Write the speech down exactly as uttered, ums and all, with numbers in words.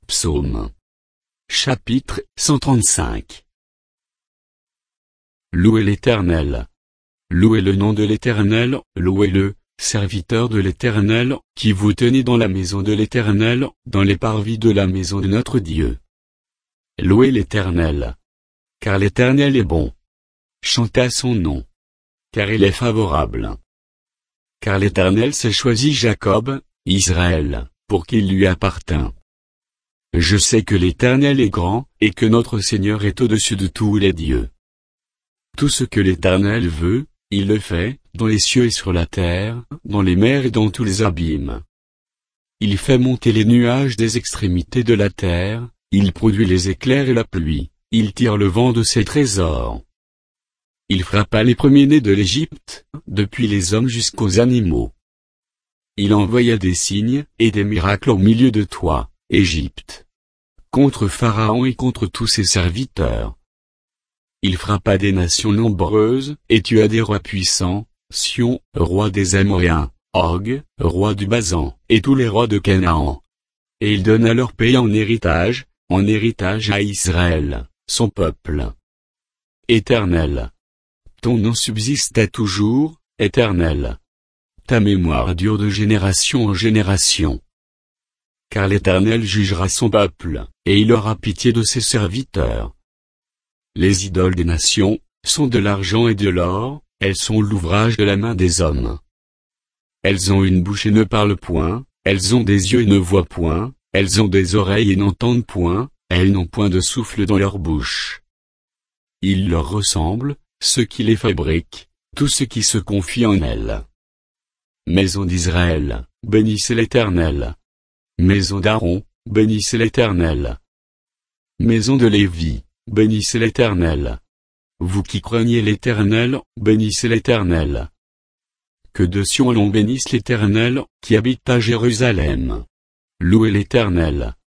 Psaume. Chapitre cent trente-cinq. Louez l'Éternel. Louez le nom de l'Éternel, louez-le, serviteurs de l'Éternel, qui vous tenez dans la maison de l'Éternel, dans les parvis de la maison de notre Dieu. Louez l'Éternel. Car l'Éternel est bon. Chantez à son nom. Car il est favorable. Car l'Éternel s'est choisi Jacob, Israël, pour qu'il lui appartînt. Je sais que l'Éternel est grand, et que notre Seigneur est au-dessus de tous les dieux. Tout ce que l'Éternel veut, il le fait, dans les cieux et sur la terre, dans les mers et dans tous les abîmes. Il fait monter les nuages des extrémités de la terre, il produit les éclairs et la pluie, il tire le vent de ses trésors. Il frappa les premiers-nés de l'Égypte, depuis les hommes jusqu'aux animaux. Il envoya des signes et des miracles au milieu de toi, Égypte, contre Pharaon et contre tous ses serviteurs. Il frappa des nations nombreuses, et tua des rois puissants, Sion, roi des Amoréens, Og, roi du Basan, et tous les rois de Canaan. Et il donna leur pays en héritage, en héritage à Israël, son peuple. Éternel. Ton nom subsiste toujours, Éternel. Ta mémoire dure de génération en génération. Car l'Éternel jugera son peuple, et il aura pitié de ses serviteurs. Les idoles des nations sont de l'argent et de l'or, elles sont l'ouvrage de la main des hommes. Elles ont une bouche et ne parlent point, elles ont des yeux et ne voient point, elles ont des oreilles et n'entendent point, elles n'ont point de souffle dans leur bouche. Ils leur ressemblent, ceux qui les fabriquent, tous ceux qui se confient en elles. Maison d'Israël, bénissez l'Éternel. Maison d'Aaron, bénissez l'Éternel. Maison de Lévi, bénissez l'Éternel. Vous qui craignez l'Éternel, bénissez l'Éternel. Que de Sion l'on bénisse l'Éternel, qui habite à Jérusalem. Louez l'Éternel.